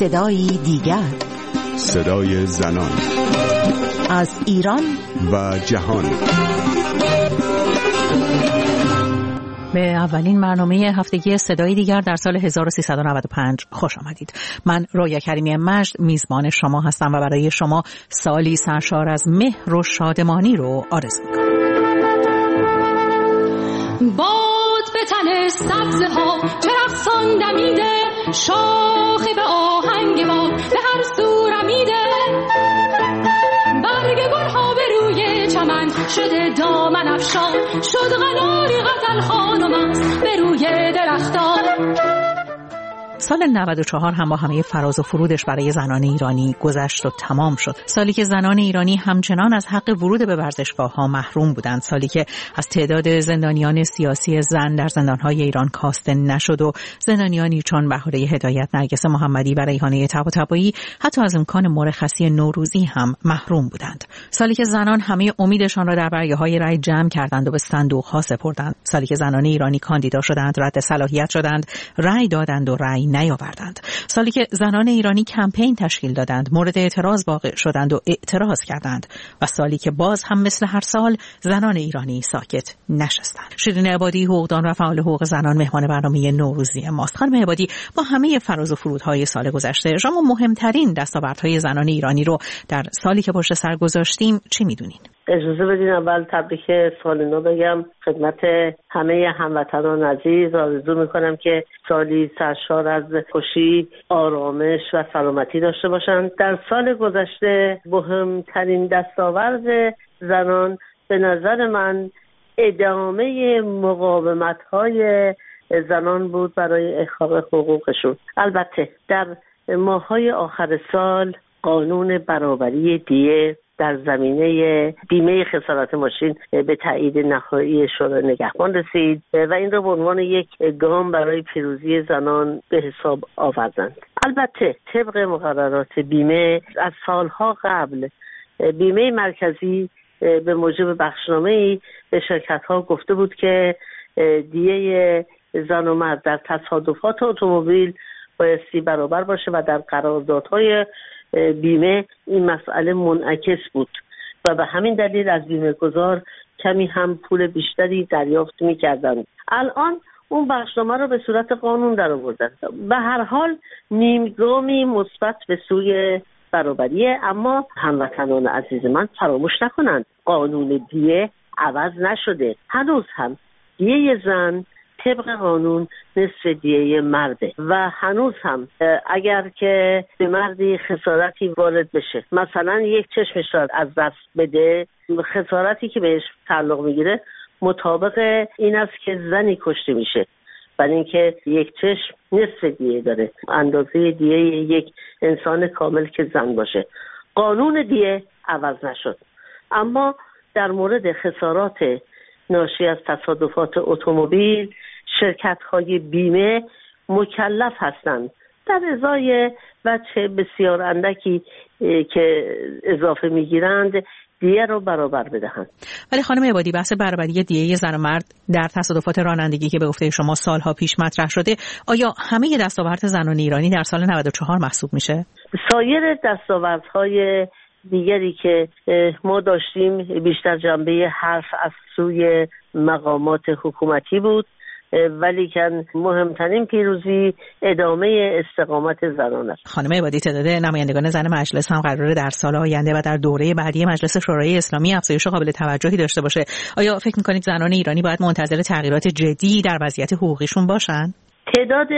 صدایی دیگر، صدای زنان از ایران و جهان. به اولین برنامه هفتگی صدای دیگر در سال 1395 خوش آمدید. من رویا کریمی مجد میزبان شما هستم و برای شما سالی سرشار از مهر و شادمانی رو آرزو می‌کنم. باد به تن سبزه ها چه رقصان دمیده، شاخه به آهنگ باد به هر سو رمیده، برگ گل ها به روی چمن شده دامن افشان، شد قناری غزل خانم است به روی درختان. سال 94 هم با همه فراز و فرودش برای زنان ایرانی گذشت و تمام شد. سالی که زنان ایرانی همچنان از حق ورود به ورزشگاه‌ها محروم بودند. سالی که از تعداد زندانیان سیاسی زن در زندان‌های ایران کاسته نشد و زندانیانی چون بهاره هدایت، نرگس محمدی و ریحانه طباطبایی حتی از امکان مرخصی نوروزی هم محروم بودند. سالی که زنان همه امیدشان را در برگه‌های رأی جمع کردند و به صندوق‌ها سپردند. سالی که زنان ایرانی کاندیدا شدند، رد صلاحیت شدند، رأی دادند و رأی نیاوردند. سالی که زنان ایرانی کمپین تشکیل دادند، مورد اعتراض واقع شدند و اعتراض کردند و سالی که باز هم مثل هر سال زنان ایرانی ساکت نشستند. شیرین عبادی، حقوقدان و فعال حقوق زنان، مهمان برنامه نوروزی ماست. خانم عبادی، با همه فراز و فرودهای سال گذشته شما مهمترین دستاوردهای زنان ایرانی رو در سالی که پشت سر گذاشتیم چی میدونین؟ اجازه بدین اول تبریک سال نو بگم خدمت همه هموطنان عزیز. آرزو میکنم که سالی سرشار از خوشی، آرامش و سلامتی داشته باشند. در سال گذشته مهمترین دستاورد زنان به نظر من ادامه مقاومت‌های زنان بود برای احقاق حقوقشون. البته در ماه‌های آخر سال قانون برابری دیه در زمینه بیمه خسارت ماشین به تایید نهایی شورای نگهبان رسید و این را به عنوان یک گام برای پیروزی زنان به حساب آوردند. البته طبق مقررات بیمه از سالها قبل بیمه مرکزی به موجب بخشنامه‌ای به شرکت‌ها گفته بود که دیه زن و مرد در تصادفات اتومبیل بایستی برابر باشه و در قراردادهای بیمه این مسئله منعکس بود و به همین دلیل از بیمه گذار کمی هم پول بیشتری دریافت می‌کردند. الان اون بخشنامه رو به صورت قانون در آوردن. به هر حال نیمگامی مثبت به سوی برابریه، اما هموطنان عزیز من فراموش نکنند قانون دیه عوض نشده. هنوز هم دیه زن طبق قانون نصف دیه مرده و هنوز هم اگر که به مردی خسارتی وارد بشه، مثلا یک چشمش را از دست بده، خسارتی که بهش تعلق میگیره مطابق این است که زنی کشته میشه، برای اینکه یک چشم نصف دیه داره، اندازه دیه یک انسان کامل که زن باشه. قانون دیه عوض نشد، اما در مورد خسارات ناشی از تصادفات اتومبیل شرکت‌های بیمه مکلف هستند در ازای وجه بسیار اندکی که اضافه می‌گیرند دیه رو برابر بدهند. ولی خانم عبادی، بحث برابری دیه زن و مرد در تصادفات رانندگی که به گفته شما سالها پیش مطرح شده، آیا همه دستاورد زنان ایرانی در سال 94 محسوب میشه؟ سایر دستاوردهای دیگری که ما داشتیم بیشتر جنبه حرف از سوی مقامات حکومتی بود، ولی که مهمترین پیروزی ادامه استقامت زنان است. خانم عبادی، تعداد نمایندگان زن مجلس هم قراره در سال آینده و در دوره بعدی مجلس شورای اسلامی افزایش قابل توجهی داشته باشه. آیا فکر می‌کنید زنان ایرانی باید منتظر تغییرات جدی در وضعیت حقوقیشون باشن؟ تعداد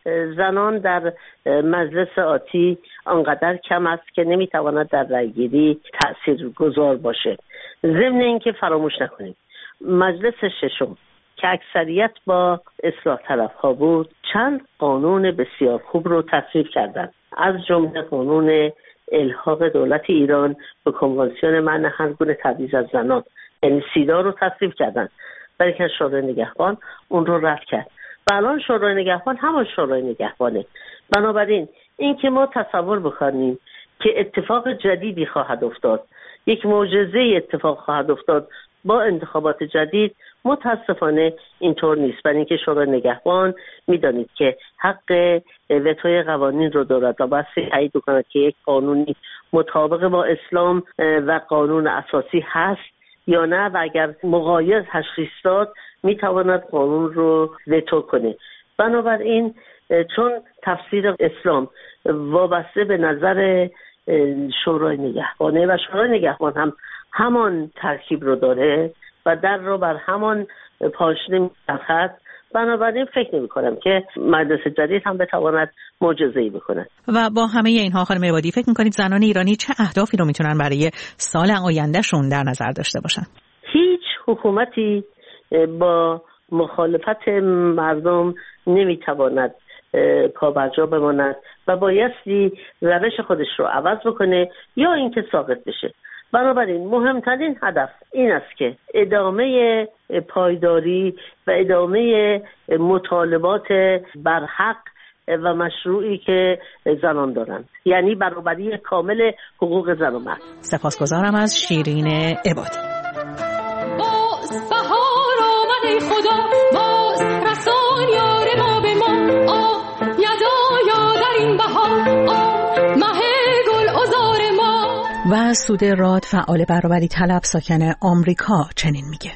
زنان در مجلس آتی آنقدر کم است که نمیتواند در رأیگیری تأثیرگذار باشه. ضمن اینکه فراموش نکنیم مجلس ششم که اکثریت با اصلاح طلب‌ها بود چند قانون بسیار خوب رو تصویب کردند، از جمله قانون الحاق دولت ایران به کنوانسیون منع هر گونه تبعیض از زنان، یعنی سیدا رو تصویب کردند، ولی که شورای نگهبان اون رو رد کرد و الان شورای نگهبان همان شورای نگهبانه. بنابراین این که ما تصور بکنیم که اتفاق جدیدی خواهد افتاد، یک معجزه اتفاق خواهد افتاد با انتخابات جدید، متاسفانه اینطور نیست. برای اینکه شورای نگهبان میدانید که حق وتوی قوانین رو دارد و باید تایید بکند که یک قانونی مطابق با اسلام و قانون اساسی هست یا نه، و اگر مغایر تشخیص داد میتواند قانون رو وتو کنه. بنابراین چون تفسیر اسلام وابسته به نظر شورای نگهبانه و شورای نگهبان هم همان ترکیب رو داره و در رو بر همان پاشنه می‌چرخد، بنابراین فکر نمی‌کنم که مجلس جدید هم بتواند معجزه‌ای بکنه. و با همه اینها خانم عبادی فکر می‌کنید زنان ایرانی چه اهدافی رو میتونن برای سال آیندهشون در نظر داشته باشن؟ هیچ حکومتی با مخالفت مردم نمیتواند پابرجا بماند و بایستی روش خودش رو عوض بکنه یا اینکه ساقط بشه. بنابراین مهمترین هدف این است که ادامه پایداری و ادامه مطالبات برحق و مشروعی که زنان دارند، یعنی برابری کامل حقوق زن و مرد. سپاسگزارم از شیرین عبادی. باز بهار آمد خدا، باز رسان یار ما به ما، یدا در این بهار مه گل عذار ما. و سوده راد فعال برابری طلب ساکن آمریکا چنین میگه: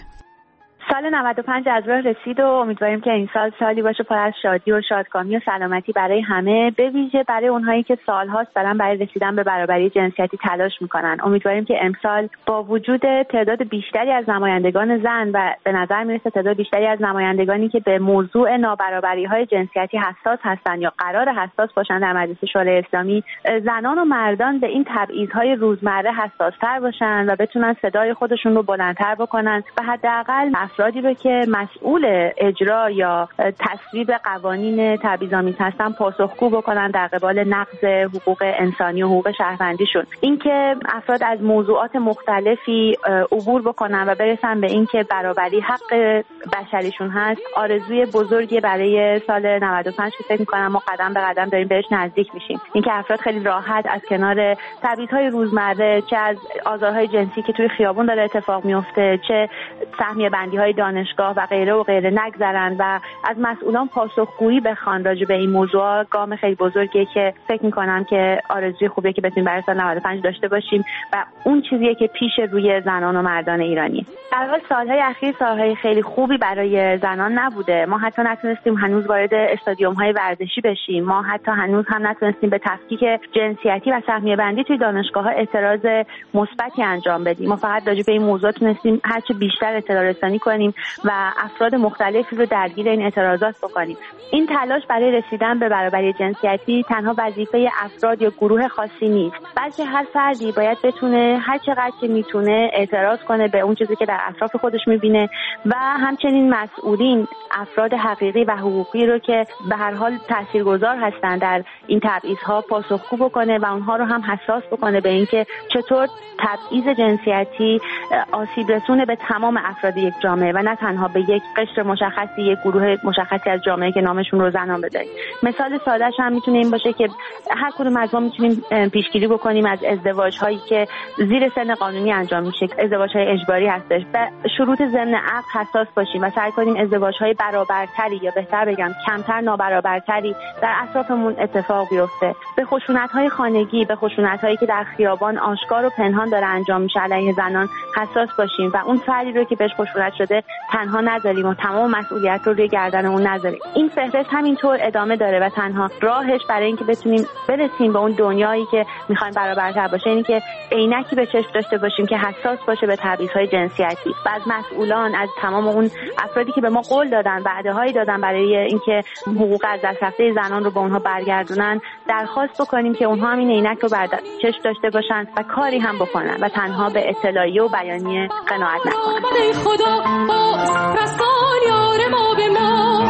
سال 95 از راه رسید و امیدواریم که این سال سالی باشه پر از شادی و شادکامی و سلامتی برای همه، به ویژه برای اونهایی که سال‌هاست دارن برای رسیدن به برابری جنسیتی تلاش میکنن. امیدواریم که امسال با وجود تعداد بیشتری از نمایندگان زن و به نظر میرسه تعداد بیشتری از نمایندگانی که به موضوع نابرابری‌های جنسیتی حساس هستن یا قرار حساس باشن در مجلس شورای اسلامی، زنان و مردان به این تبعیض‌های روزمره حساس‌تر باشن و بتونن صدای خودشون رو بلندتر بکنن و حداقل افرادی رو که مسئول اجرا یا تصویب قوانین تبعیض‌آمیز هستن پاسخگو بکنن در قبال نقض حقوق انسانی و حقوق شهروندیشون. اینکه افراد از موضوعات مختلفی عبور بکنن و برسن به اینکه برابری حق بشریشون هست، آرزوی بزرگی برای سال 95 که فکر می‌کنم ما قدم به قدم داریم بهش نزدیک میشیم. اینکه افراد خیلی راحت از کنار تبعیض‌های روزمره، چه از آزارهای جنسی که توی خیابون داره اتفاق میفته، چه سهمیه بندی‌های دانشگاه و غیره و غیره نگذرن و از مسئولان پاسخگویی بخوان راجع به این موضوع، گام خیلی بزرگیه که فکر می‌کنم که آرزوی خوبیه که بتونیم برای سال 95 داشته باشیم و اون چیزیه که پیش روی زنان و مردان ایرانی. در واقع سالهای اخیر سالهای خیلی خوبی برای زنان نبوده. ما حتی نتونستیم هنوز وارد استادیوم‌های ورزشی بشیم. ما حتی هنوز هم نتونستیم به تفکیک جنسیتی و سهمیه بندی توی دانشگاه‌ها اعتراض مثبتی انجام بدیم. ما فقط راجع به این موضوع تونستیم هرچه بیشتر اطلاع رسانی کنیم و افراد مختلفی رو درگیر این اعتراضات بکنیم. این تلاش برای رسیدن به برابری جنسیتی تنها وظیفه افراد یا گروه خاصی نیست، بلکه هر فردی باید بتونه هر چقدر که میتونه اعتراض کنه به اون چیزی که در اطراف خودش میبینه و همچنین مسئولین، افراد حقیقی و حقوقی رو که به هر حال تاثیرگذار هستن در این تبعیض‌ها پاسخگو بکنه و اونها رو هم حساس بکنه به اینکه چطور تبعیض جنسیتی آسیب رسونه به تمام افراد یک جامعه و نه تنها به یک قشر مشخصی، یک گروه مشخصی از جامعه که نامشون رو زنان بذاریم. مثال سادهش هم میتونه این باشه که هر کدوم از ما میتونیم پیشگیری بکنیم از ازدواج‌هایی که زیر سن قانونی انجام میشه، ازدواج‌های اجباری هستش، و شروط ضمن عقد حساس باشیم و سعی کنیم ازدواج‌های برابرتری یا بهتر بگم کمتر نابرابرتری در اطرافمون اتفاق بیفته. به خشونت‌های خانگی، به خشونت‌هایی که در خیابان آشکار و پنهان داره انجام میشه علیه زنان حساس باشیم و اون فردی رو که بهش خشونت شده تنها نذاریم و تمام مسئولیت رو روی گردن اون نذاریم. این فهرست همینطور ادامه داره و تنها راهش برای اینکه بتونیم برسیم به اون دنیایی که می‌خوایم برابرتر باشه اینه که عینکی به چشم داشته باشیم که حساس باشه به تبعیض‌های جنسیتی و از مسئولان، از تمام اون افرادی که به ما قول دادن، وعده‌هایی دادن برای اینکه حقوق از دست رفته زنان رو به اونها برگردونن، درخواست بکنیم که اونها هم این عینک رو بر چشم داشته باشن و کاری هم بکنن و تنها به اطلاعیه و بیانیه قناعت نکنن. خدا باز رسان یار ما به ما.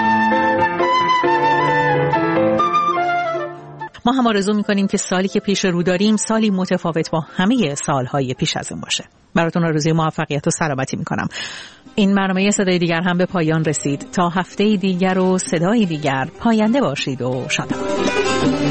ما هم آرزو می‌کنیم که سالی که پیش رو داریم سالی متفاوت با همه سالهای پیش از اون باشه. براتون آرزوی موفقیت و سلامتی می‌کنم. این برنامه صدای دیگر هم به پایان رسید. تا هفته دیگر و صدای دیگر پاینده باشید و شاد باشید.